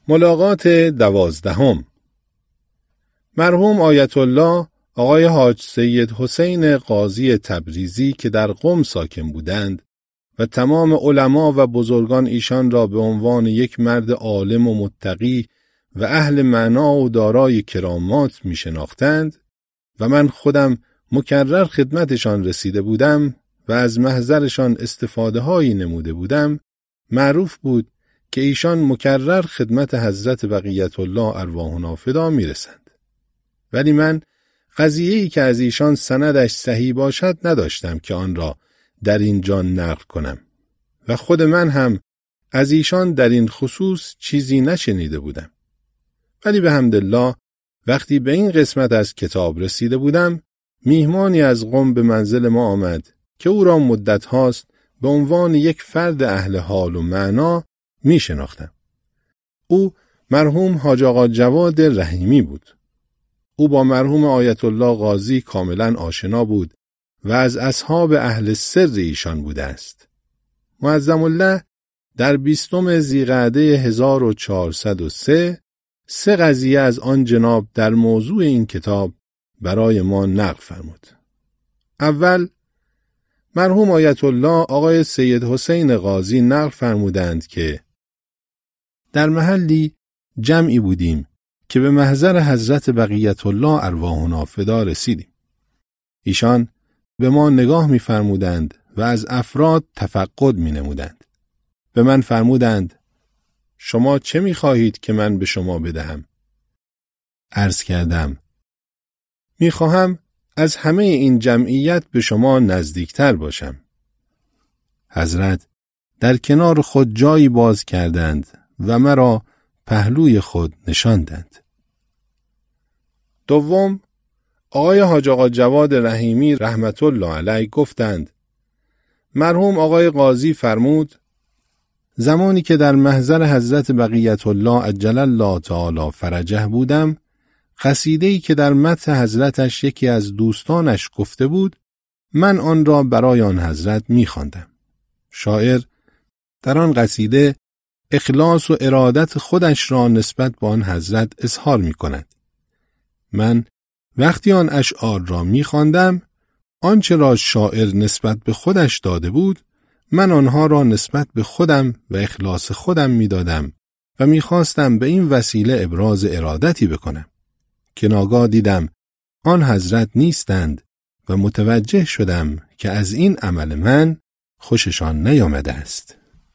ملاقات 12. مرحوم آیت الله آقای حاج سید حسین قاضی تبریزی که در قم ساکن بودند و تمام علما و بزرگان ایشان را به عنوان یک مرد عالم و متقی و اهل معنا و دارای کرامات می شناختند و من خودم مکرر خدمتشان رسیده بودم و از محضرشان استفاده هایی نموده بودم، معروف بود که ایشان مکرر خدمت حضرت بقیت الله ارواحنا فدا می رسند. ولی من قضیه‌ای که از ایشان سندش صحیح باشد نداشتم که آن را در اینجا نقل کنم و خود من هم از ایشان در این خصوص چیزی نشنیده بودم. ولی به حمدالله وقتی به این قسمت از کتاب رسیده بودم، میهمانی از قم به منزل ما آمد که او را مدت هاست به عنوان یک فرد اهل حال و معنا می شناختم. او مرحوم حاج آقا جواد رحیمی بود. او با مرحوم آیت الله قاضی کاملا آشنا بود و از اصحاب اهل سر ایشان بوده است. معظم الله در 20 ذیقعده 1403 3 قضیه از آن جناب در موضوع این کتاب برای ما نقل فرمود. اول، مرحوم آیت الله آقای سید حسین قاضی نقل فرمودند که در محلی جمعی بودیم که به محضر حضرت بقیت الله ارواحنا فدا رسیدیم. ایشان به ما نگاه می فرمودند و از افراد تفقد می نمودند. به من فرمودند شما چه می خواهید که من به شما بدهم؟ عرض کردم می خواهم از همه این جمعیت به شما نزدیکتر باشم. حضرت در کنار خود جایی باز کردند و مرا پهلوی خود نشاندند. دوم، آقای حاج آقا جواد رحیمی رحمت الله علیه گفتند مرحوم آقای قاضی فرمود زمانی که در محضر حضرت بقیت الله عجل الله تعالی فرجه بودم، قصیده‌ای که در مدح حضرتش یکی از دوستانش گفته بود، من آن را برای آن حضرت می‌خواندم. شاعر در آن قصیده اخلاص و ارادت خودش را نسبت به آن حضرت اظهار می‌کند. من وقتی آن اشعار را می‌خواندم، آنچه را شاعر نسبت به خودش داده بود، من آنها را نسبت به خودم و اخلاص خودم می‌دادم و می‌خواستم به این وسیله ابراز ارادتی بکنم که ناگاه دیدم آن حضرت نیستند و متوجه شدم که از این عمل من خوششان نیامده است.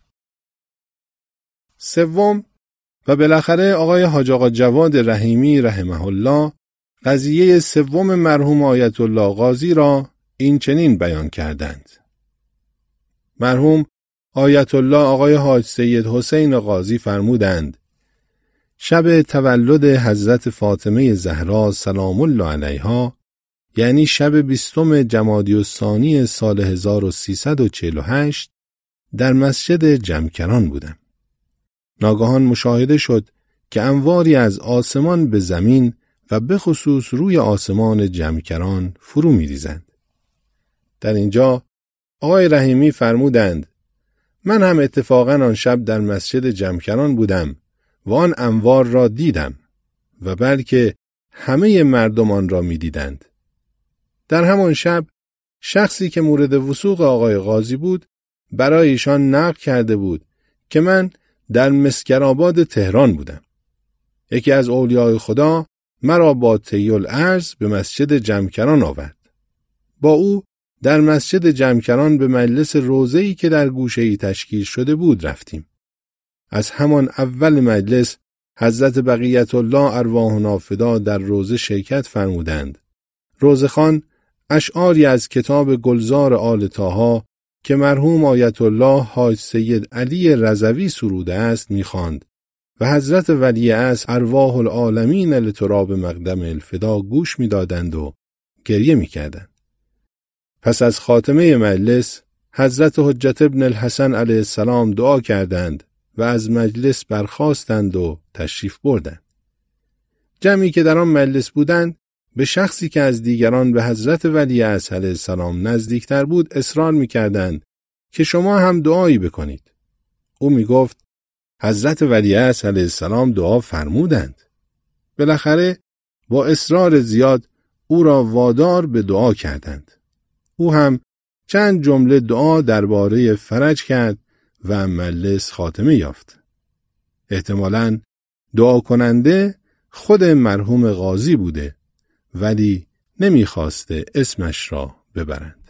سوم، و بالاخره آقای حاج آقا جواد رحیمی رحمه الله قضیه سوم مرحوم آیت الله قاضی را این چنین بیان کردند. مرحوم آیت الله آقای حاج سید حسین قاضی فرمودند شب تولد حضرت فاطمه زهرا سلام الله علیها، یعنی شب 20 جمادی الثانی سال 1348 در مسجد جمکران بودم. ناگهان مشاهده شد که انواری از آسمان به زمین و به خصوص روی آسمان جمکران فرو می ریزند. در اینجا آقای رحیمی فرمودند من هم اتفاقاً آن شب در مسجد جمکران بودم و آن انوار را دیدم و بلکه همه مردم آن را می دیدند. در همان شب شخصی که مورد وثوق آقای قاضی بود برای ایشان نقل کرده بود که من در مسکرآباد تهران بودم. یکی از اولیای خدا مرا با طی العرض به مسجد جمکران آورد. با او در مسجد جمکران به مجلس روضه‌ای که در گوشه‌ای تشکیل شده بود رفتیم. از همان اول مجلس حضرت بقیت الله ارواحنا فدا در روضه شرکت فرمودند. روضه خان اشعاری از کتاب گلزار آل طاها که مرحوم آیت الله حاج سید علی رضوی سروده است می‌خواند و حضرت ولی عصر ارواح العالمین لتراب مقدم الفدا گوش می‌دادند و گریه می‌کردند. پس از خاتمه مجلس حضرت حجت ابن الحسن علیه السلام دعا کردند و از مجلس برخاستند و تشریف بردند. جمعی که در آن مجلس بودند به شخصی که از دیگران به حضرت ولی عصر علیه السلام نزدیکتر بود اصرار می‌کردند که شما هم دعایی بکنید. او می‌گفت حضرت ولیعصر علیه السلام دعا فرمودند. بالاخره با اصرار زیاد او را وادار به دعا کردند. او هم چند جمله دعا درباره فرج کرد و مجلس خاتمه یافت. احتمالاً دعا کننده خود مرحوم قاضی بوده، ولی نمیخواسته اسمش را ببرند.